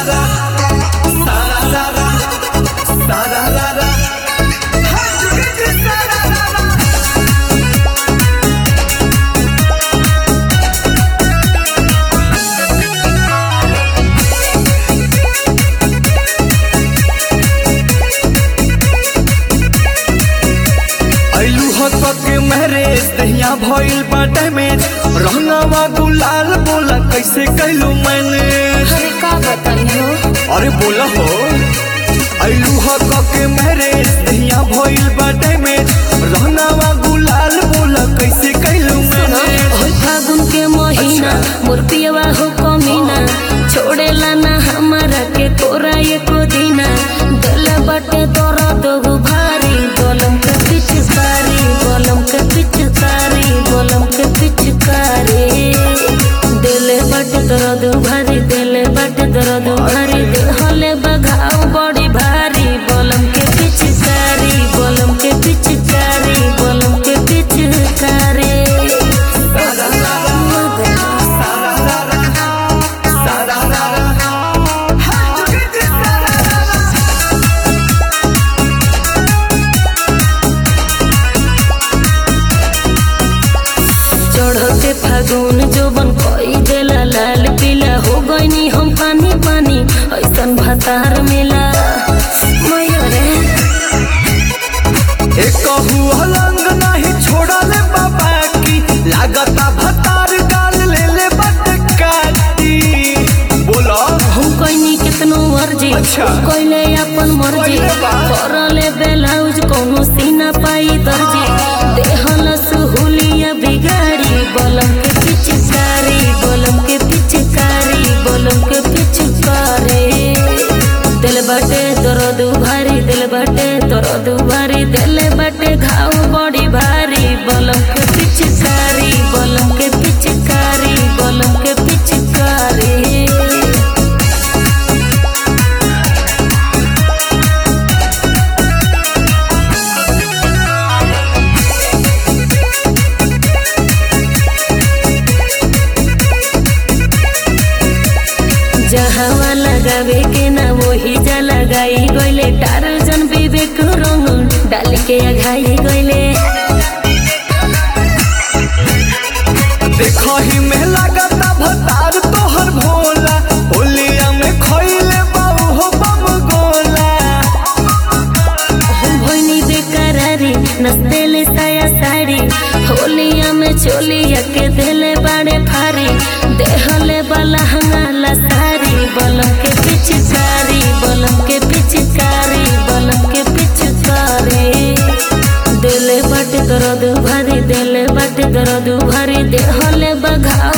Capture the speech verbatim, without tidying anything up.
सारा सारा सारा सारा सारा हर जगह सारा सारा। अइलू हो तो के मैरेज दहिया भइल बा डैमेज रंगवा गुलाल बोला कैसे कैलू मैंने अरे का बताइयो अरे बोला हो अइलू हो तो के मैरेज दहिया भइल बा डैमेज रंगवा गुलाल बोला कैसे कैलू मैंने हो फागुन के महीना मोर पियवा हो कमीना छोड़ेला ना हमारा के कोरा एको दीना दिल बटे दर्द हो भारी बोलम के पिचकारी बोलम के पिचकारी बोलम के पिचकारी दिल बटे दर्द भारी दिल बटे दर्द भारी हले बघाओ बड़ी भारी बोलम के पिचकारी बोलम के पिचकारी बोलम के पिचकारी। सारा सारा सारा सारा हर जगह सारा सारा। चढ़ते फागुन जोबन कोई देला लाल पीला हो गईनी हम पानी पानी ऐसन भतार मिला मयूरे एक कहू हलंग नहीं छोड़ा ले बाबा की लागता भतार गाल ले ले बट काटी बोला हम कोई कितनो मर्जी अच्छा। कोइले अपन मर्जी कोइले बा। करले ब्लाउज कोनो सीना पाई दर्जी देहल सुहुलिया बिगाड़ी बोलम के पिचकारी बोलम के पिचकारी बोलम के पिचकारी दिल बटे दर्द भारी दिल बटे दर्द भारी दिल बटे घाव बड़ी भारी बोलम के पिचकारी बोलम के पिचकारी बोलम के पिचकारी। जहावा लगावे के ना वही जा लगाई गईले टारजन विवेक रंग डाल के अघाई गईले देखो ही में लागता भतार तोहर भोला होलिया में खइले बाबू हो बम गोला हम भइनी बेकरारी नस्तेले साया साड़ी होलिया में चोलिया के देले बाड़े फारी देहले वाला हंगाला सारी बलम के पिचकारी बलम के पिचकारी बलम के पिचकारी दिल बट दर्द भारी दिल बट दर्द भारी देहले बघा